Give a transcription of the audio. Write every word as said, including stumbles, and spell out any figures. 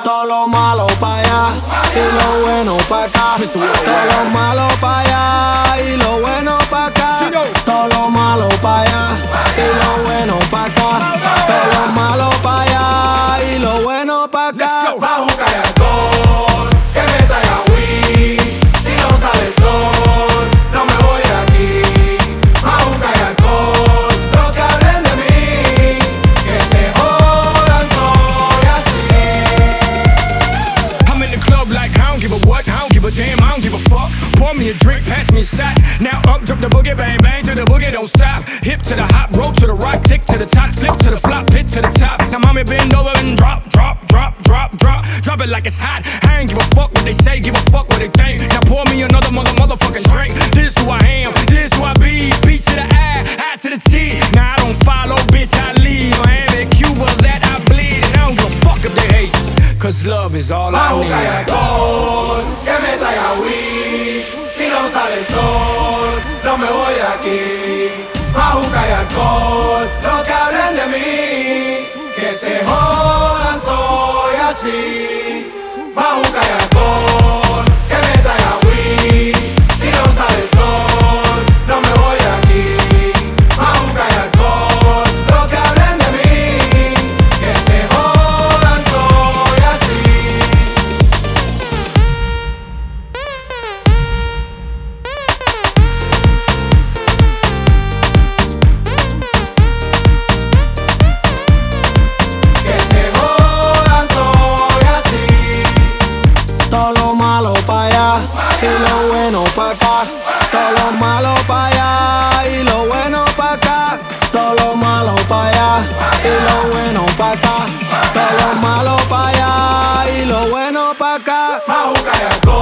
Todo lo malo pa' allá y lo bueno pa' acá. Todo lo malo pa' allá y lo bueno pa' acá. Todo lo malo pa' allá y lo bueno pa' acá. Todo lo malo pa' allá y lo bueno pa' acá. Majuca y alcohol, que me traiga weed. Si no sale el sol, no me voy de aquí. Majuca y alcohol, lo que hablen de mí, que se jodan, soy así. I'm in the club like I don't give a what, I don't give a damn, I don't give a fuck. Pour me a drink, pass me a shot. Now up, jump the boogie, bang, bang, to the boogie, don't stop. Hip to the hop, roll to the rock, tick to the top, flip to the flop, hit to the top. Now mommy bend over and drop, drop, drop, drop, drop. Drop it like it's hot. I ain't give a fuck what they say, give a fuck what they think. Now pour me another mother, motherfucking drink. This who I am, this who I be. B to the I, I to the T. Now I don't follow, bitch, I leave. Miami, Cuba, that I bleed. And I don't give a fuck if they hate. Cause love is all I need. Majuca y alcohol, que me traiga weed. Si no sale el sol, no me voy de aquí. Majuca y alcohol, lo que hablen de mí, que se jodan, soy así. Majuca y alcohol, que me traiga weed. Si no sale el sol, no me voy de aquí. Majuca y alcohol, lo que hablen de mí, que se jodan, soy así. Que se jodan, soy así. Todo lo malo pa' allá y lo bueno pa' acá. Todo lo malo pa' allá y lo bueno pa' acá. Todo lo malo pa' allá y lo bueno pa' acá. Todo lo malo pa' allá y lo bueno pa' acá. Majuca y alcohol.